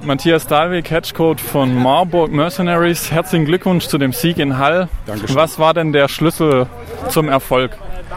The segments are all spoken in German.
Matthias Dahlweg, Headcoach von Marburg Mercenaries. Herzlichen Glückwunsch zu dem Sieg in Hall. Dankeschön. Was war denn der Schlüssel zum Erfolg?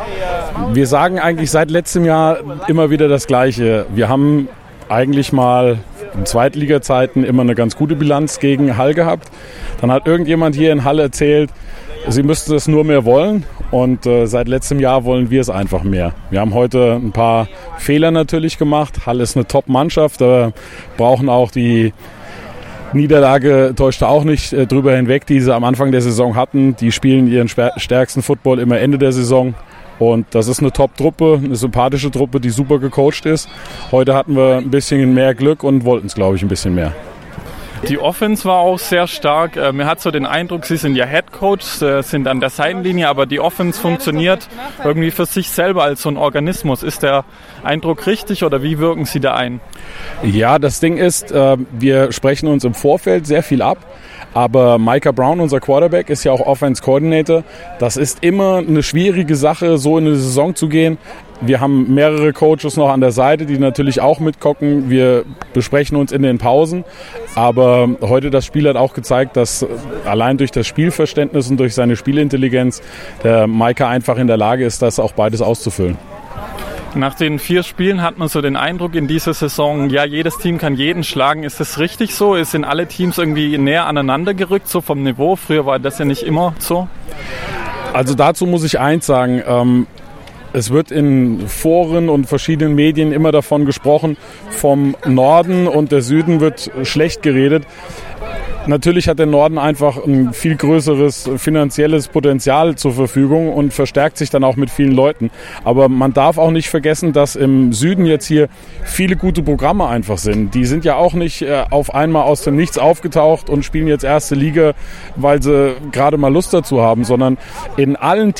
Wir sagen eigentlich seit letztem Jahr immer wieder das Gleiche. Wir haben eigentlich mal in Zweitliga-Zeiten immer eine ganz gute Bilanz gegen Hall gehabt. Dann hat irgendjemand hier in Hall erzählt, sie müssten es nur mehr wollen. Und seit letztem Jahr wollen wir es einfach mehr. Wir haben heute ein paar Fehler natürlich gemacht. Hall ist eine Top-Mannschaft. Da brauchen auch die Niederlage, täuschte auch nicht drüber hinweg, die sie am Anfang der Saison hatten. Die spielen ihren stärksten Football immer Ende der Saison. Und das ist eine Top-Truppe, eine sympathische Truppe, die super gecoacht ist. Heute hatten wir ein bisschen mehr Glück und wollten es, glaube ich, ein bisschen mehr. Die Offense war auch sehr stark. Mir hat so den Eindruck, Sie sind ja Headcoach, sind an der Seitenlinie, aber die Offense funktioniert irgendwie für sich selber als so ein Organismus. Ist der Eindruck richtig oder wie wirken Sie da ein? Ja, das Ding ist, wir sprechen uns im Vorfeld sehr viel ab. Aber Micah Brown, unser Quarterback, ist ja auch Offense Coordinator. Das ist immer eine schwierige Sache, so in eine Saison zu gehen. Wir haben mehrere Coaches noch an der Seite, die natürlich auch mitgucken. Wir besprechen uns in den Pausen. Aber heute das Spiel hat auch gezeigt, dass allein durch das Spielverständnis und durch seine Spielintelligenz der Micah einfach in der Lage ist, das auch beides auszufüllen. Nach den 4 Spielen hat man so den Eindruck in dieser Saison, ja, jedes Team kann jeden schlagen. Ist das richtig so? Sind alle Teams irgendwie näher aneinander gerückt, so vom Niveau? Früher war das ja nicht immer so. Also dazu muss ich eins sagen. Es wird in Foren und verschiedenen Medien immer davon gesprochen, vom Norden und der Süden wird schlecht geredet. Natürlich hat der Norden einfach ein viel größeres finanzielles Potenzial zur Verfügung und verstärkt sich dann auch mit vielen Leuten. Aber man darf auch nicht vergessen, dass im Süden jetzt hier viele gute Programme einfach sind. Die sind ja auch nicht auf einmal aus dem Nichts aufgetaucht und spielen jetzt erste Liga, weil sie gerade mal Lust dazu haben, sondern in allen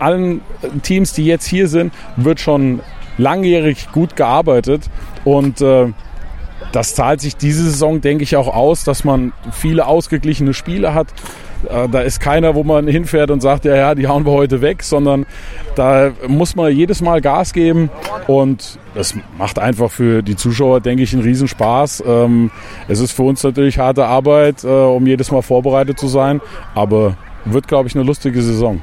Teams, die jetzt hier sind, wird schon langjährig gut gearbeitet und das zahlt sich diese Saison, denke ich, auch aus, dass man viele ausgeglichene Spiele hat. Da ist keiner, wo man hinfährt und sagt, ja, die hauen wir heute weg, sondern da muss man jedes Mal Gas geben und das macht einfach für die Zuschauer, denke ich, einen Riesenspaß. Es ist für uns natürlich harte Arbeit, um jedes Mal vorbereitet zu sein, aber wird, glaube ich, eine lustige Saison.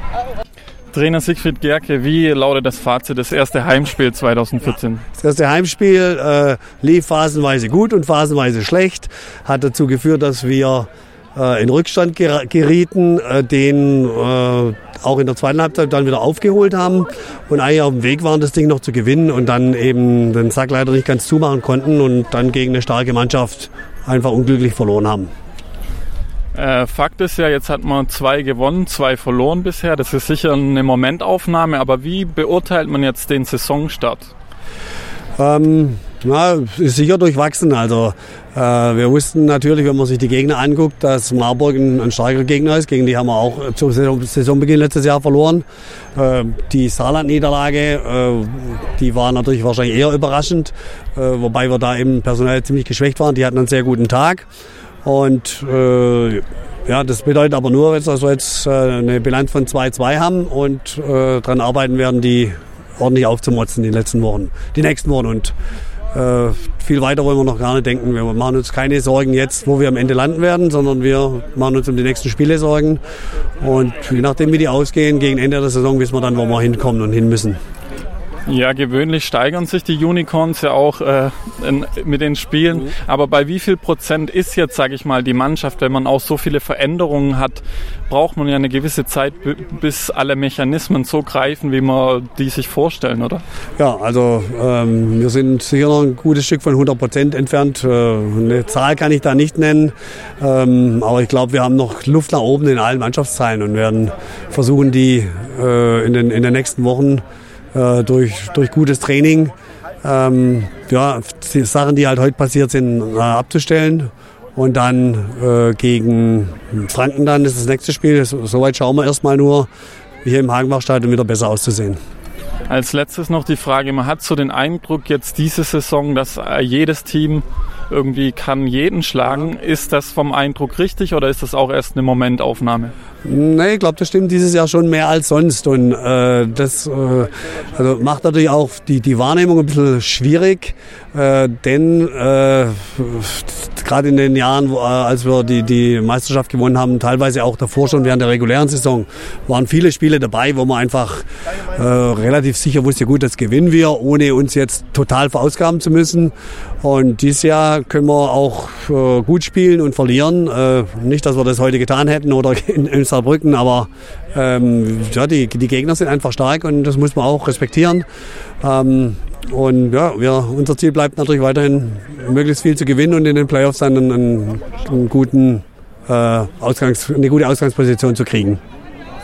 Trainer Siegfried Gerke, wie lautet das Fazit des ersten Heimspiels 2014? Das erste Heimspiel lief phasenweise gut und phasenweise schlecht. Hat dazu geführt, dass wir in Rückstand gerieten, den auch in der zweiten Halbzeit dann wieder aufgeholt haben und eigentlich auf dem Weg waren, das Ding noch zu gewinnen und dann eben den Sack leider nicht ganz zumachen konnten und dann gegen eine starke Mannschaft einfach unglücklich verloren haben. Fakt ist ja, jetzt hat man 2 gewonnen, 2 verloren bisher. Das ist sicher eine Momentaufnahme, aber wie beurteilt man jetzt den Saisonstart? Ist sicher durchwachsen. Also wir wussten natürlich, wenn man sich die Gegner anguckt, dass Marburg ein starker Gegner ist. Gegen die haben wir auch zum Saisonbeginn letztes Jahr verloren. Die Saarland-Niederlage, die war natürlich wahrscheinlich eher überraschend, wobei wir da eben personell ziemlich geschwächt waren. Die hatten einen sehr guten Tag. Und das bedeutet aber nur, dass wir jetzt eine Bilanz von 2-2 haben und daran arbeiten werden, die ordentlich aufzumotzen die nächsten Wochen. Und viel weiter wollen wir noch gar nicht denken. Wir machen uns keine Sorgen jetzt, wo wir am Ende landen werden, sondern wir machen uns um die nächsten Spiele Sorgen. Und je nachdem, wie die ausgehen, gegen Ende der Saison wissen wir dann, wo wir hinkommen und hin müssen. Ja, gewöhnlich steigern sich die Unicorns ja auch mit den Spielen. Aber bei wie viel Prozent ist jetzt, sage ich mal, die Mannschaft, wenn man auch so viele Veränderungen hat, braucht man ja eine gewisse Zeit, bis alle Mechanismen so greifen, wie man die sich vorstellen, oder? Ja, also wir sind sicher noch ein gutes Stück von 100% entfernt. Eine Zahl kann ich da nicht nennen. Aber ich glaube, wir haben noch Luft nach oben in allen Mannschaftsteilen und werden versuchen, die in den nächsten Wochen durch gutes Training die Sachen, die halt heute passiert sind, abzustellen. Und dann gegen Franken dann ist das nächste Spiel. Soweit schauen wir erstmal nur, hier im Hagenbachstadion wieder besser auszusehen. Als letztes noch die Frage, man hat so den Eindruck jetzt diese Saison, dass jedes Team irgendwie kann jeden schlagen. Ist das vom Eindruck richtig oder ist das auch erst eine Momentaufnahme? Nee, ich glaube, das stimmt dieses Jahr schon mehr als sonst. Und das also macht natürlich auch die Wahrnehmung ein bisschen schwierig. Denn gerade in den Jahren, als wir die Meisterschaft gewonnen haben, teilweise auch davor schon während der regulären Saison, waren viele Spiele dabei, wo man einfach relativ sicher wusste, gut, das gewinnen wir, ohne uns jetzt total verausgaben zu müssen. Und dieses Jahr können wir auch gut spielen und verlieren. Nicht, dass wir das heute getan hätten oder in Saarbrücken, aber ja, die Gegner sind einfach stark und das muss man auch respektieren. Und ja, unser Ziel bleibt natürlich weiterhin, möglichst viel zu gewinnen und in den Playoffs dann eine gute Ausgangsposition zu kriegen.